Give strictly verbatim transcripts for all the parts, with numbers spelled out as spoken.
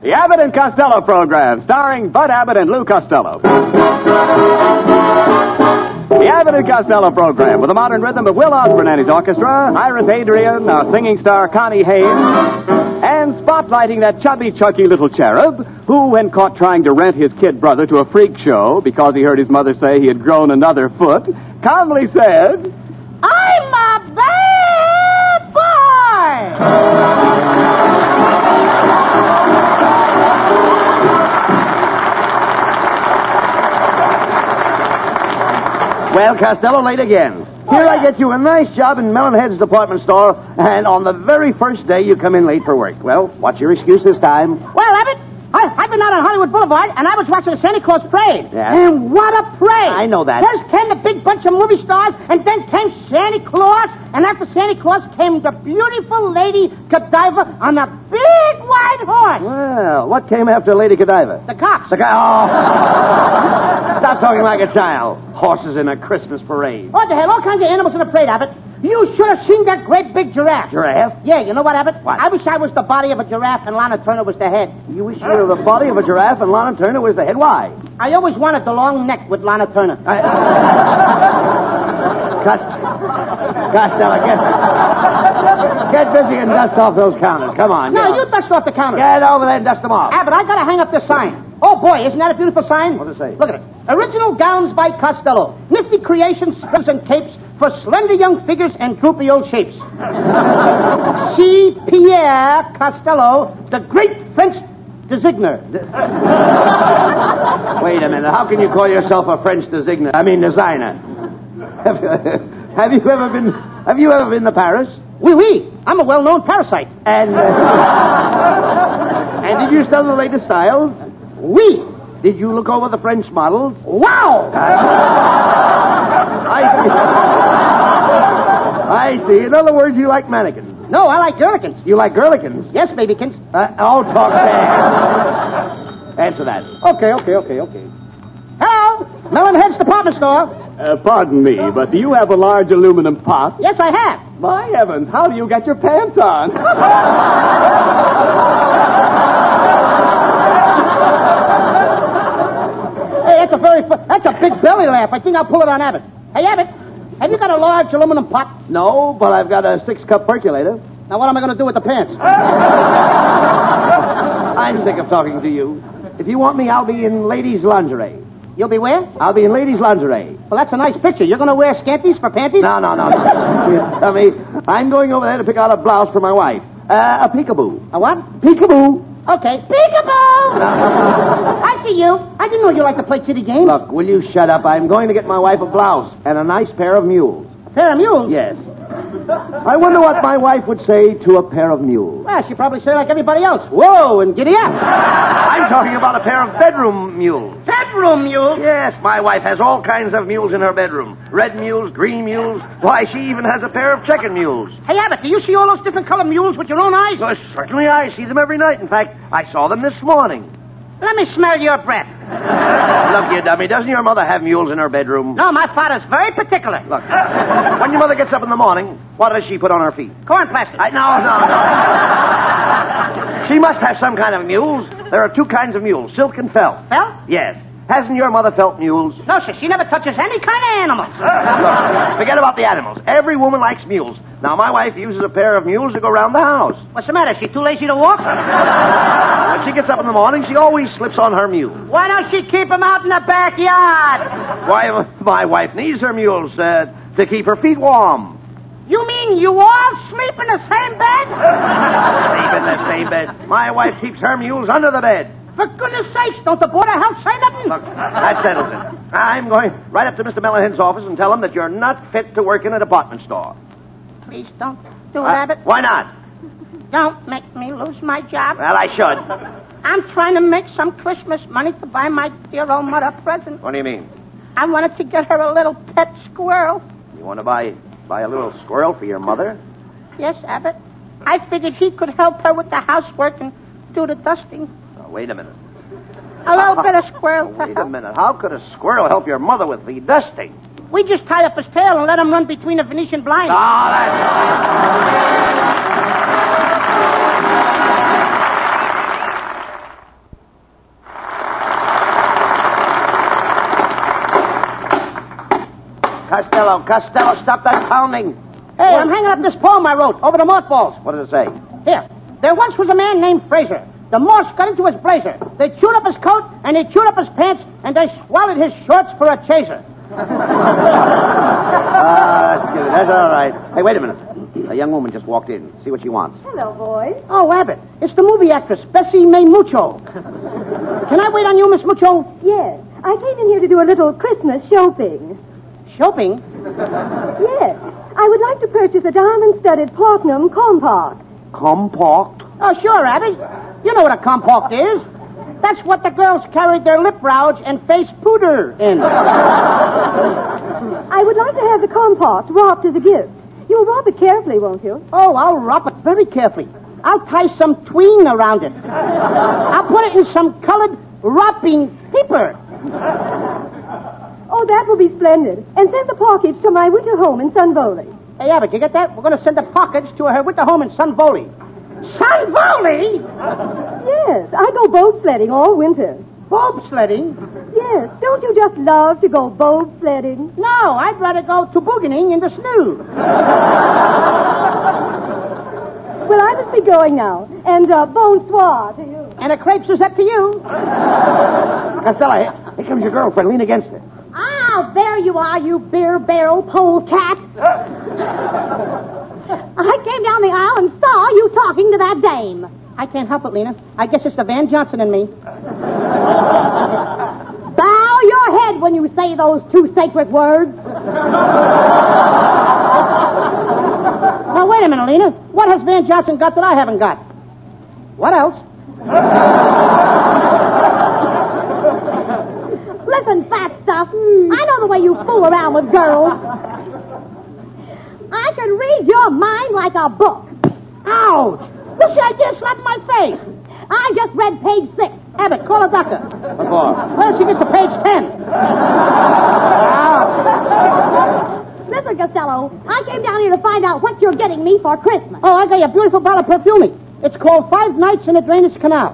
The Abbott and Costello program, starring Bud Abbott and Lou Costello. The Abbott and Costello program, with a modern rhythm of Will Osborne and his orchestra, Iris Adrian, our singing star Connie Haynes, and spotlighting that chubby, chunky little cherub who, when caught trying to rent his kid brother to a freak show because he heard his mother say he had grown another foot, calmly said, I'm a bad boy! Well, Costello, late again. Here I get you a nice job in Melonhead's department store, and on the very first day you come in late for work. Well, what's your excuse this time? Well, Abbott, I, I've been out on Hollywood Boulevard, and I was watching the Santa Claus parade. Yeah? And what a parade! I know that. First came the big bunch of movie stars, and then came Santa Claus, and after Santa Claus came the beautiful Lady Godiva on a big white horse. Well, what came after Lady Godiva? The cops. The guy. Oh. Stop talking like a child. Horses in a Christmas parade. Oh, they had all kinds of animals in the parade, Abbott. You should have seen that great big giraffe. Giraffe? Yeah, you know what, Abbott? What? I wish I was the body of a giraffe and Lana Turner was the head. You wish you were the body of a giraffe and Lana Turner was the head? Why? I always wanted the long neck with Lana Turner. I... Cost... Costello, get... Get busy and dust off those counters. Come on. No, you dust off the counter. Get over there and dust them off. Abbott, I gotta hang up this sign. Oh, boy, isn't that a beautiful sign? What does it say? Look at it. Original gowns by Costello. Nifty creations, skirts, and capes for slender young figures and droopy old shapes. See Pierre Costello, the great French designer. Wait a minute. How can you call yourself a French designer? I mean, designer. Have, have you ever been... Have you ever been to Paris? Oui, oui. I'm a well-known parasite. And... Uh, and did you study the latest styles? Oui. Did you look over the French models? Wow! I see. I see. In other words, you like mannequins. No, I like girlikins. You like girlikins? Yes, babykins. Uh, oh, talk fast. Answer that. Okay, okay, okay, okay. Hello? Melonhead's department store. Uh, pardon me, but do you have a large aluminum pot? Yes, I have. My heavens, how do you get your pants on? Hey, that's a very, fu- that's a big belly laugh. I think I'll pull it on Abbott. Hey, Abbott, have you got a large aluminum pot? No, but I've got a six-cup percolator. Now, what am I going to do with the pants? I'm sick of talking to you. If you want me, I'll be in ladies' lingerie. You'll be where? I'll be in ladies' lingerie. Well, that's a nice picture. You're going to wear scanties for panties? No, no, no, no. Tell me, I'm going over there to pick out a blouse for my wife. Uh, a peekaboo. A what? Peekaboo. Okay. Peekaboo! I see you. I didn't know you liked to play kitty games. Look, will you shut up? I'm going to get my wife a blouse and a nice pair of mules. A pair of mules? Yes. I wonder what my wife would say to a pair of mules. Well, she'd probably say like everybody else. Whoa, and giddy up. I'm talking about a pair of bedroom mules. Bedroom mules? Yes, my wife has all kinds of mules in her bedroom. Red mules, green mules. Why, she even has a pair of checkered mules. Hey, Abbott, do you see all those different colored mules with your own eyes? Well, certainly I see them every night. In fact, I saw them this morning. Let me smell your breath. Look, you dummy, doesn't your mother have mules in her bedroom? No, my father's very particular. Look, when your mother gets up in the morning, what does she put on her feet? Corn plaster. I, no, no, no. She must have some kind of mules. There are two kinds of mules, silk and felt. Felt? Yes. Hasn't your mother felt mules? No, sir. She never touches any kind of animals. Look, forget about the animals. Every woman likes mules. Now, my wife uses a pair of mules to go around the house. What's the matter? Is she too lazy to walk? When she gets up in the morning, she always slips on her mule. Why don't she keep them out in the backyard? Why, my wife needs her mules uh, to keep her feet warm. You mean you all sleep in the same bed? Sleep in the same bed. My wife keeps her mules under the bed. For goodness sakes, don't the Board of Health say nothing? Look, that settles it. I'm going right up to Mister Melonhead's office and tell him that you're not fit to work in a department store. Please don't do it, Uh, Abbott. why not? Don't make me lose my job. Well, I should. I'm trying to make some Christmas money to buy my dear old mother a present. What do you mean? I wanted to get her a little pet squirrel. You want to buy buy a little squirrel for your mother? Yes, Abbott. I figured he could help her with the housework and do the dusting. Oh, wait a minute. A little bit of squirrel to Wait a help. minute. How could a squirrel help your mother with the dusting? We just tie up his tail and let him run between the Venetian blinds. Ah, that's... Now, Costello, stop that pounding. Hey, I'm hanging up this poem I wrote over the mothballs. What does it say? Here. There once was a man named Fraser. The moths got into his blazer. They chewed up his coat, and they chewed up his pants, and they swallowed his shorts for a chaser. Ah, that's good. That's all right. Hey, wait a minute. A young woman just walked in. See what she wants. Hello, boys. Oh, Abbott. It's the movie actress, Bessie May Mucho. Can I wait on you, Miss Mucho? Yes. I came in here to do a little Christmas shopping. Shopping? Yes. I would like to purchase a diamond-studded platinum compact. Compact? Oh, sure, Abbott. You know what a compact is. That's what the girls carried their lip rouge and face powder in. I would like to have the compact wrapped as a gift. You'll wrap it carefully, won't you? Oh, I'll wrap it very carefully. I'll tie some twine around it. I'll put it in some colored wrapping paper. Oh, that will be splendid. And send the package to my winter home in Sun Valley. Hey, Abbott, you get that? We're going to send the package to her winter home in Sun Valley. Sun Valley? Yes, I go boat sledding all winter. Bob sledding? Yes, don't you just love to go boat sledding? No, I'd rather go tobogganing in the snow. Well, I must be going now. And uh, bonsoir to you. And a crepe Suzette to you. Costello, here, here comes your girlfriend. Lean against her. Ah, there you are, you beer barrel polecat. I came down the aisle and saw you talking to that dame. I can't help it, Lena. I guess it's the Van Johnson in me. Bow your head when you say those two sacred words. Now, wait a minute, Lena. What has Van Johnson got that I haven't got? What else? Listen, fat stuff. I know the way you fool around with girls. I can read your mind like a book. Ouch! Look, I just slapped my face. I just read page six. Abbott, call a doctor. What for? Well, she gets to page ten. Mister Costello, I came down here to find out what you're getting me for Christmas. Oh, I got you a beautiful bottle of perfume. It's called Five Nights in a Drainage Canal.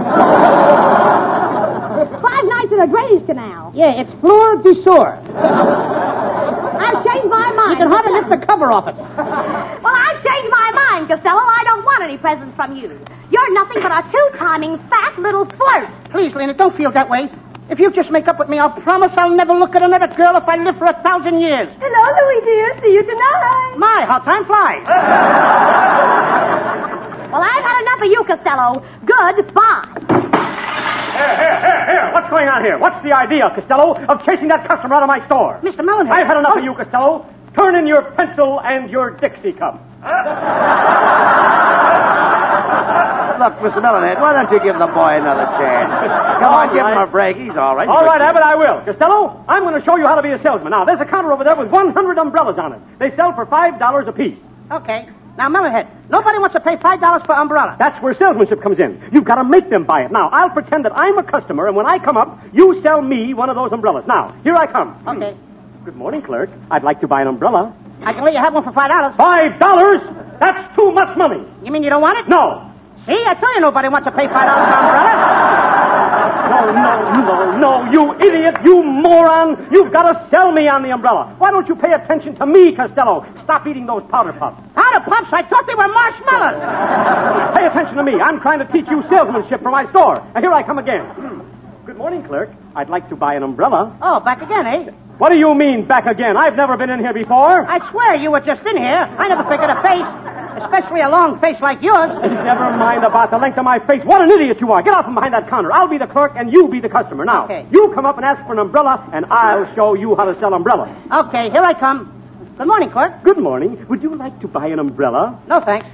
Five Nights in a Drainage Canal? Yeah, it's Fleur de Sour. I've changed my mind. You can hardly lift the cover off it. Well, I've changed my mind, Costello. I don't want any presents from you. You're nothing but a two-timing fat little flirt. Please, Lena, don't feel that way. If you just make up with me, I'll promise I'll never look at another girl if I live for a thousand years. Hello, Louie, dear. See you tonight. My, how time flies. Well, I've had enough of you, Costello. Goodbye. Here, here, here, here. What's going on here? What's the idea, Costello, of chasing that customer out of my store? Mister Mellenhead. I've had enough of you, Costello. Turn in your pencil and your Dixie cup. Look, Mister Mellenhead, why don't you give the boy another chance? Come on, give him a break. He's all right. All right, Abbott, I will. Costello, I'm going to show you how to be a salesman. Now, there's a counter over there with one hundred umbrellas on it. They sell for five dollars apiece. Okay. Now, Mellenhead, nobody wants to pay five dollars for umbrella. That's where salesmanship comes in. You've got to make them buy it. Now, I'll pretend that I'm a customer, and when I come up, you sell me one of those umbrellas. Now, here I come. Okay. Good morning, clerk. I'd like to buy an umbrella. I can let you have one for five dollars. Five dollars? That's too much money. You mean you don't want it? No. See, I tell you nobody wants to pay five dollars for umbrella. No, no, no, no, you idiot, you moron. You've got to sell me on the umbrella. Why don't you pay attention to me, Costello? Stop eating those powder puffs. Powder puffs? I thought they were marshmallows. Pay attention to me. I'm trying to teach you salesmanship for my store. And here I come again. Good morning, clerk. I'd like to buy an umbrella. Oh, back again, eh? What do you mean, back again? I've never been in here before. I swear you were just in here. I never figured a face, especially a long face like yours. Never mind about the length of my face. What an idiot you are. Get out from behind that counter. I'll be the clerk and you be the customer. Now, Okay. you come up and ask for an umbrella, and I'll show you how to sell umbrellas. Okay, here I come. Good morning, clerk. Good morning. Would you like to buy an umbrella? No, thanks.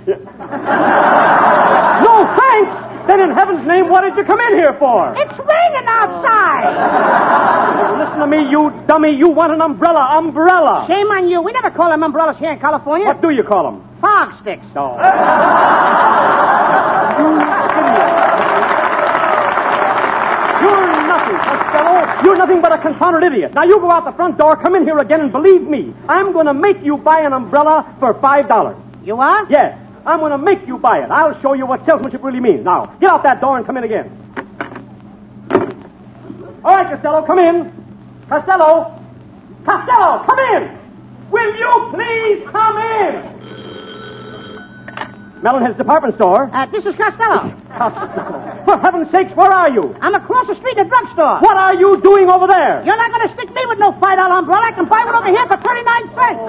No, thanks! Then in heaven's name, what did you come in here for? It's raining outside. Listen to me, you dummy. You want an umbrella. Umbrella. Shame on you. We never call them umbrellas here in California. What do you call them? Fog sticks. Oh. You're nothing, Costello. You're nothing but a confounded idiot. Now you go out the front door, come in here again, and believe me, I'm going to make you buy an umbrella for five dollars. You are? Yes, I'm going to make you buy it. I'll show you what salesmanship really means. Now, get out that door and come in again. All right, Costello, come in. Costello. Costello, come in. Will you please come in? Melonhead's department store. Uh, this is Costello. Costello. For heaven's sakes, where are you? I'm across the street at a drugstore. What are you doing over there? You're not going to stick me with no five dollar umbrella. I can buy one over here for thirty-nine cents.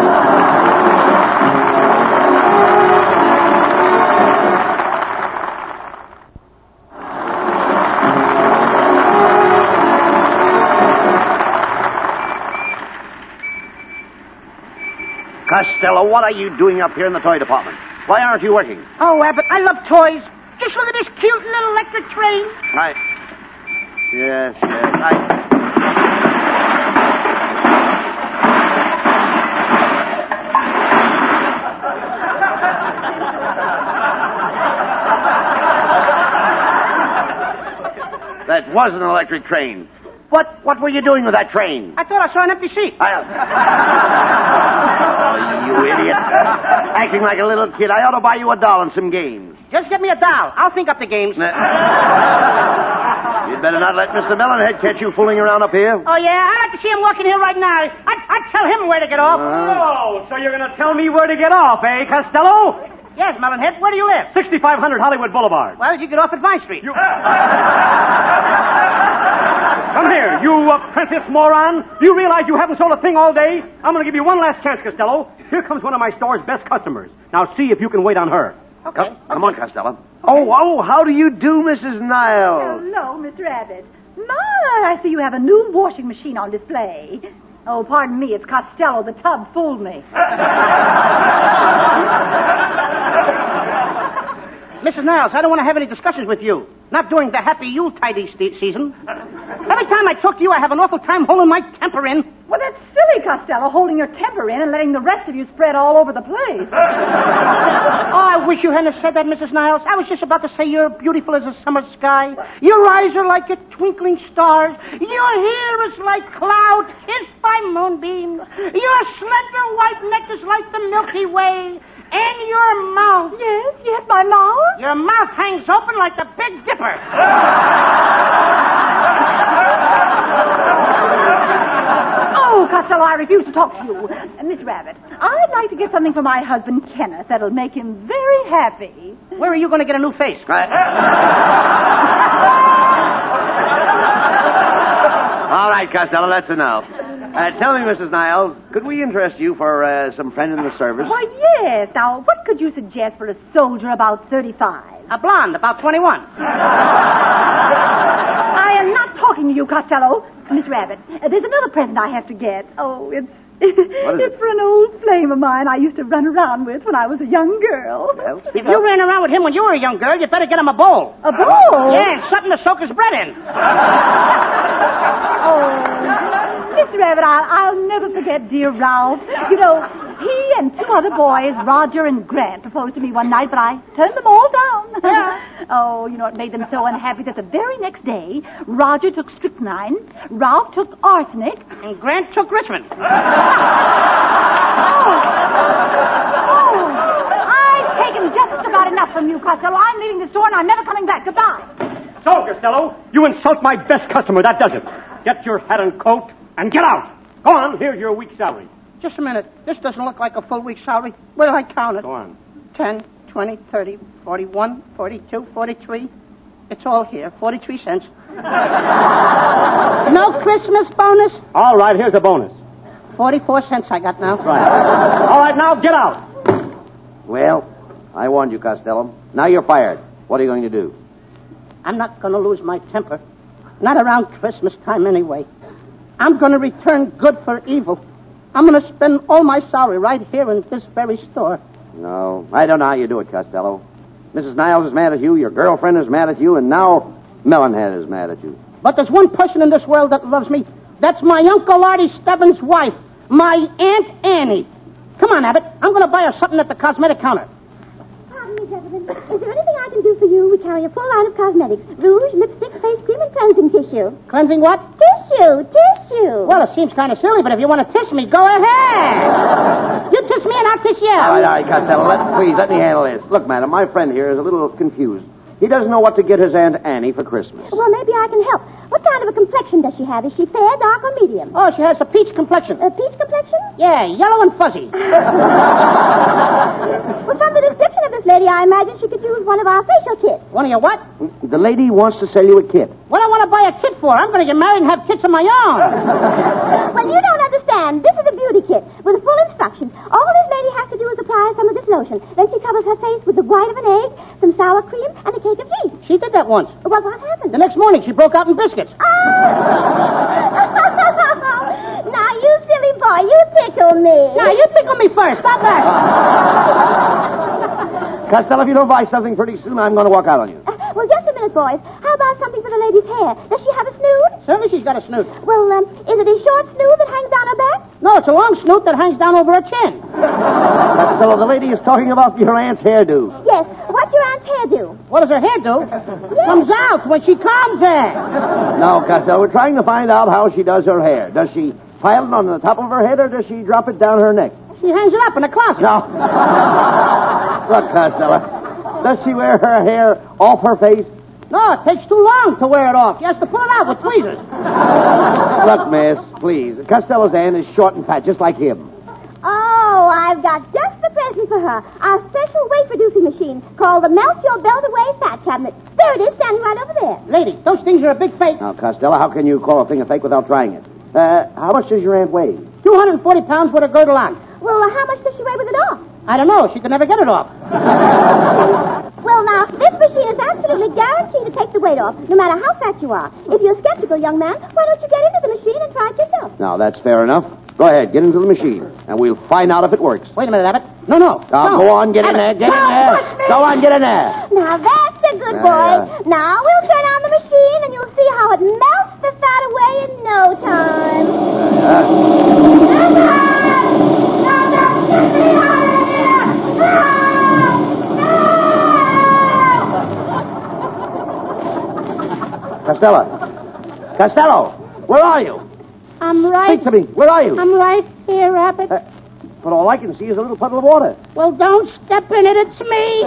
Costello, what are you doing up here in the toy department? Why aren't you working? Oh, Abbott, I love toys. Just look at this cute little electric train. I... Yes, yes, I... That was an electric train. What What were you doing with that train? I thought I saw an empty seat. I... Oh, you idiot. Acting like a little kid. I ought to buy you a doll and some games. Just get me a doll. I'll think up the games. You'd better not let Mister Melonhead catch you fooling around up here. Oh, yeah? I'd like to see him walking here right now. I'd, I'd tell him where to get off. Oh, so you're going to tell me where to get off, eh, Costello? Yes, Melonhead. Where do you live? sixty-five hundred Hollywood Boulevard. Well, you get off at Vine Street. You... Come here, you apprentice moron. Do you realize you haven't sold a thing all day? I'm going to give you one last chance, Costello. Here comes one of my store's best customers. Now see if you can wait on her. Okay. Come, come on, Costello. Oh, oh, how do you do, Missus Niles? Hello, Mister Abbott. My, I see you have a new washing machine on display. Oh, pardon me, it's Costello. The tub fooled me. Missus Niles, I don't want to have any discussions with you. Not during the happy Yuletide st- season. Every time I talk to you, I have an awful time holding my temper in. Well, that's silly, Costello, holding your temper in and letting the rest of you spread all over the place. Oh, I wish you hadn't said that, Missus Niles. I was just about to say you're beautiful as a summer sky. Your eyes are like a twinkling stars. Your hair is like clouds kissed by moonbeams. Your slender white neck is like the Milky Way. And your mouth. Yes, yes, my mouth. Your mouth hangs open like the Big Dipper. Oh, Costello, I refuse to talk to you. Uh, Miss Rabbit, I'd like to get something for my husband, Kenneth, that'll make him very happy. Where are you going to get a new face? Right. All right, Costello, that's enough. Uh, tell me, Missus Niles, could we interest you for uh, some friend in the service? Why, yes. Now, what could you suggest for a soldier about thirty-five? A blonde, about twenty-one. I am not talking to you, Costello. Miss Rabbit, uh, there's another present I have to get. Oh, it's it's it? for an old flame of mine I used to run around with when I was a young girl. Well, If you ran around with him when you were a young girl, you'd better get him a bowl. A bowl? Yeah, something to soak his bread in. Oh, Miss Rabbit, I'll, I'll never forget dear Ralph. You know, he and two other boys, Roger and Grant, proposed to me one night, but I turned them all down. Oh, you know, it made them so unhappy that the very next day, Roger took strychnine, Ralph took arsenic, And Grant took Richmond. Oh. Oh, I've taken just about enough from you, Costello. I'm leaving the store and I'm never coming back. Goodbye. So, Costello, you insult my best customer. That does it. Get your hat and coat and get out. Go on, here's your week's salary. Just a minute. This doesn't look like a full week's salary. Where did I count it? Go on. Ten, twenty, thirty, forty-one, forty-two, forty-three. It's all here. Forty-three cents. No Christmas bonus? All right, here's a bonus. Forty-four cents I got now. Right. All right, now get out. Well, I warned you, Costello. Now you're fired. What are you going to do? I'm not going to lose my temper. Not around Christmas time anyway. I'm going to return good for evil. I'm going to spend all my salary right here in this very store. No, I don't know how you do it, Costello. Missus Niles is mad at you, your girlfriend is mad at you, and now Melonhead is mad at you. But there's one person in this world that loves me. That's my Uncle Artie Stebbins' wife, my Aunt Annie. Come on, Abbott. I'm going to buy her something at the cosmetic counter. Pardon me, gentlemen. Is there anything I can do for you? We carry a full line of cosmetics. Rouge, lipstick, face cream, and cleansing tissue. Cleansing what? Tissue, tissue. Well, it seems kind of silly, but if you want to tiss me, go ahead. You tiss me and I'll tiss you. All right, all right, Costello, let, please, let me handle this. Look, madam, my friend here is a little confused. He doesn't know what to get his Aunt Annie for Christmas. Well, maybe I can help. What kind of a complexion does she have? Is she fair, dark, or medium? Oh, she has a peach complexion. A peach complexion? Yeah, yellow and fuzzy. Well, from the description of this lady, I imagine she could use one of our facial kits. One of your what? The lady wants to sell you a kit. What do I want to buy a kit for? I'm going to get married and have kits of my own. Well, you don't understand. This is a beauty kit with full instructions. All this lady has to do is apply some of this lotion. Then she covers her face with the white of an egg, some sour cream, and a cake of yeast. She did that once. Well, what happened? The next morning, she broke out in biscuits. Oh! Now, you silly boy, you tickle me. Now, you tickle me first. Stop that. Costello, if you don't buy something pretty soon, I'm going to walk out on you. Uh, well, just a minute, boys. How about something for the lady's hair? Does she have a snoot? Certainly she's got a snoot. Well, um, is it a short snoot that hangs down her back? No, it's a long snoot that hangs down over her chin. Costello, the lady is talking about your aunt's hairdo. Yes. What's your aunt's hairdo? What does her hair do? Yes. Comes out when she combs it. No, Costello, we're trying to find out how she does her hair. Does she pile it on the top of her head, or does she drop it down her neck? She hangs it up in the closet. No. Look, Costello, does she wear her hair off her face? No, it takes too long to wear it off. She has to pull it out with tweezers. Look, miss, please. Costello's aunt is short and fat, just like him. Oh, I've got just the present for her. Our special weight-reducing machine called the Melt Your Belt Away Fat Cabinet. There it is, standing right over there. Lady, those things are a big fake. Now, Costello, how can you call a thing a fake without trying it? Uh, how much does your aunt weigh? two hundred forty pounds with a girdle on. Well, uh, how much does she weigh with it off? I don't know. She could never get it off. Well, now, this machine is absolutely guaranteed to take the weight off, no matter how fat you are. If you're skeptical, young man, why don't you get into the machine and try it yourself? Now, that's fair enough. Go ahead, get into the machine, and we'll find out if it works. Wait a minute, Abbott. No, no. Now, no. go on, get in Abbott, there, get in don't there. push me. Go on, get in there. Now, that's a good Yeah, boy. yeah. Now, we'll turn on the machine, and you'll see how it melts the fat away in no time. Costello. Costello, where are you? I'm right. Speak to me. Where are you? I'm right here, Abbott. Uh, but all I can see is a little puddle of water. Well, don't step in it. It's me.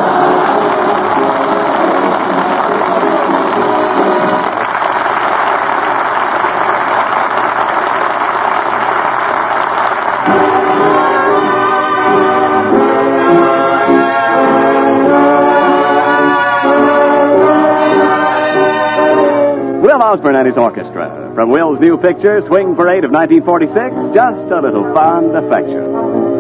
Will Osborne and his orchestra. From Will's new picture, Swing Parade of nineteen forty-six, just a little fond affection.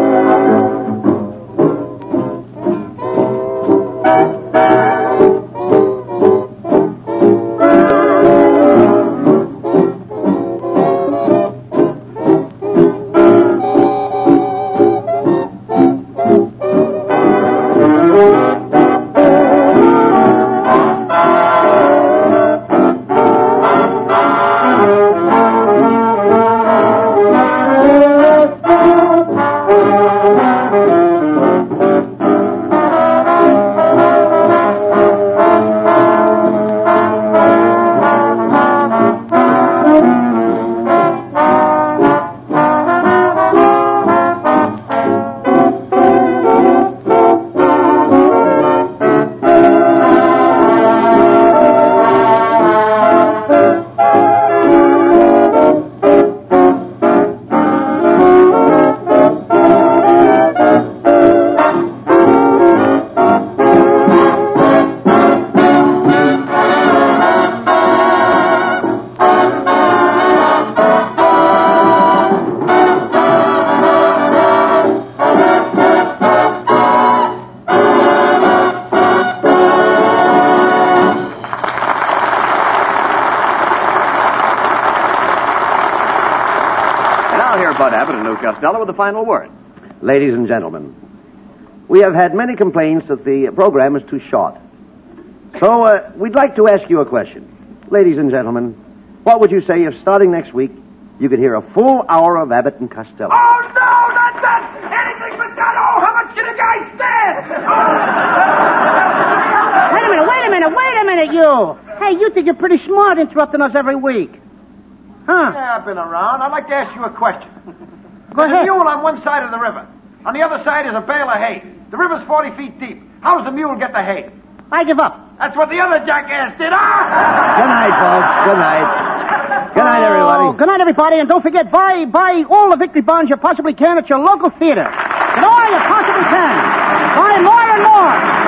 Bud Abbott and Lou Costello with the final word. Ladies and gentlemen, we have had many complaints that the program is too short. So uh, we'd like to ask you a question. Ladies and gentlemen, what would you say if starting next week you could hear a full hour of Abbott and Costello? Oh, no, not that! Anything but that! Oh, how much did the guy stand? Wait a minute, wait a minute, wait a minute, you. Hey, you think you're pretty smart interrupting us every week. Huh? Yeah, I've been around. I'd like to ask you a question. Go There's ahead. a mule on one side of the river. On the other side is a bale of hay. The river's forty feet deep. How does the mule get the hay? I give up. That's what the other jackass did, huh? Good night, folks. Good night. Good night, everybody. Oh, good night, everybody. And don't forget, buy buy all the victory bonds you possibly can at your local theater. And all you possibly can. Buy more and more.